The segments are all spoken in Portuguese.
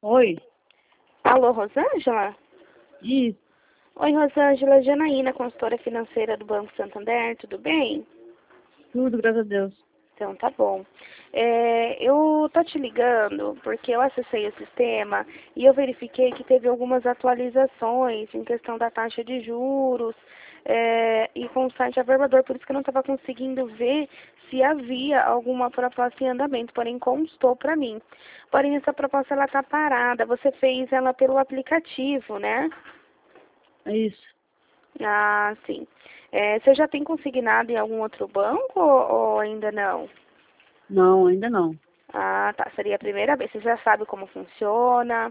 Oi, Alô, Rosângela? isso, Oi, Rosângela, Janaína, consultora financeira do Banco Santander, tudo bem? tudo, graças a Deus. Então, tá bom. Eu tô te ligando porque eu acessei o sistema e eu verifiquei que teve algumas atualizações em questão da taxa de juros e com o site averbador, por isso que eu não estava conseguindo ver se havia alguma proposta em andamento, porém constou para mim. Porém, essa proposta ela está parada, você fez ela pelo aplicativo, né? É isso. Ah, sim. Você já tem consignado em algum outro banco ou ainda não? Não, ainda não. Ah, tá. Seria a primeira vez. Você já sabe como funciona?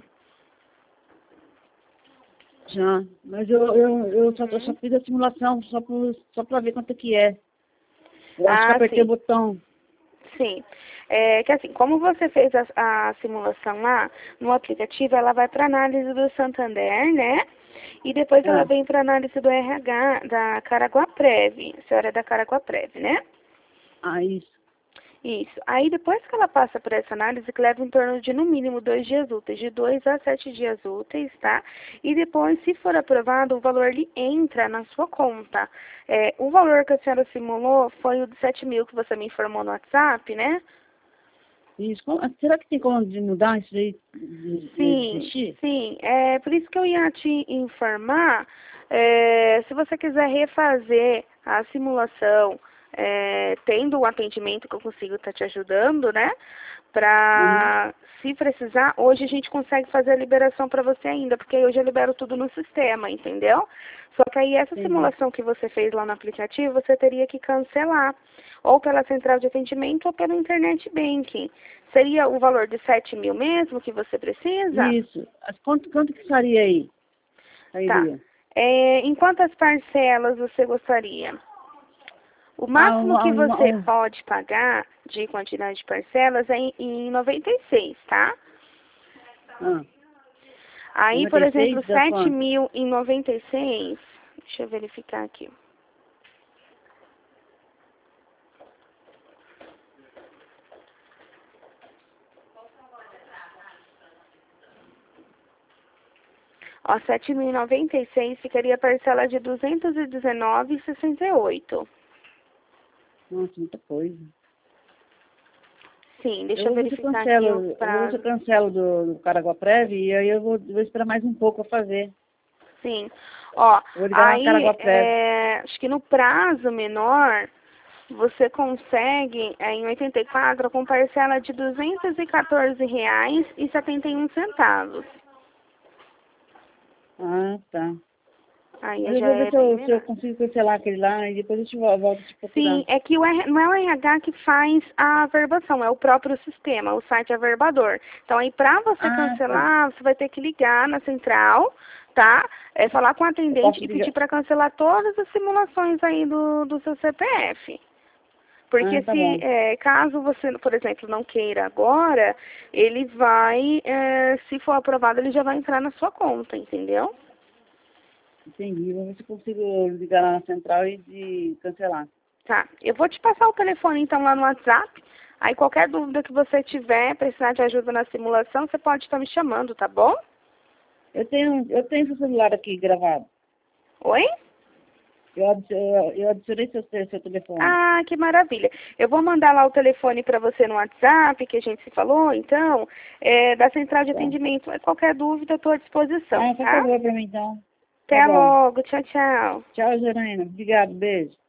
Já. Mas eu só fiz a simulação, só pra ver quanto que é. Eu acho que Ah, apertei o sim. botão. Sim. Que assim, como você fez a simulação lá, no aplicativo, ela vai para análise do Santander, né? E depois ela Ah, vem para análise do RH, da Caraguaprev. A senhora é da Caraguaprev, né? isso. Isso. Aí depois que ela passa por essa análise, que leva em torno de no mínimo 2 dias úteis, de 2 a 7 dias úteis, tá? E depois, se for aprovado, o valor ele entra na sua conta. O valor que a senhora simulou foi o de 7 mil que você me informou no WhatsApp, né? Isso. Será que tem como de mudar isso aí, de Sim, desistir? sim. É por isso que eu ia te informar, se você quiser refazer a simulação, tendo o atendimento que eu consigo estar te ajudando, né? Uhum. Para, se precisar, hoje a gente consegue fazer a liberação para você ainda, porque hoje eu libero tudo no sistema, entendeu? Só que aí essa Entendi. simulação que você fez lá no aplicativo, você teria que cancelar, ou pela central de atendimento ou pelo internet banking. Seria o valor de 7 mil mesmo que você precisa? Isso. Quanto que sairia aí? Tá. Sairia? Em quantas parcelas você gostaria? O máximo que você pode pagar de quantidade de parcelas é em 96, tá? Ah, Aí, por exemplo, 96 dá 7 quanto? mil em 96, deixa eu verificar aqui. Ó, 7.096 ficaria a parcela de 219,68. Nossa, muita coisa. Sim, deixa Eu eu vou ver se eu verificar aqui o cancelo, eu vou ver se eu prazo. cancelo do Caraguaprev e aí eu vou esperar mais um pouco para fazer. Sim. Ó, Eu vou ligar na aí, Caraguaprev. acho que no prazo menor, você consegue, em 84, com parcela de R$ 214,71. Ah, tá. Aí Mas eu já vou ver é bem se eu menor. consigo cancelar aquele lá e depois eu volto a te procurar. Sim, é que não é o RH que faz a averbação, é o próprio sistema, o site averbador. Então, aí, para você Ah, tá. cancelar, você vai ter que ligar na central, tá? Falar com o Eu atendente posso e pedir ligar. para cancelar todas as simulações aí do seu CPF. Ah, Porque tá bom. caso você, por exemplo, não queira agora, ele vai, se for aprovado, ele já vai entrar na sua conta, entendeu? Entendi. Vou ver se eu consigo ligar lá na central e cancelar. Tá. Eu vou te passar o telefone, então, lá no WhatsApp. Aí, qualquer dúvida que você tiver, precisar de ajuda na simulação, você pode estar me chamando, tá bom? Eu tenho seu celular aqui gravado. Oi? Eu adicionei seu telefone. Ah, que maravilha. Eu vou mandar lá o telefone para você no WhatsApp, que a gente se falou, então, da central de Tá. atendimento. Qualquer dúvida, eu estou à disposição, Ah, faz tá? favor pra mim então. Tá Até bom. logo. Tchau, tchau. Tchau, Janaína. Obrigado. Beijo.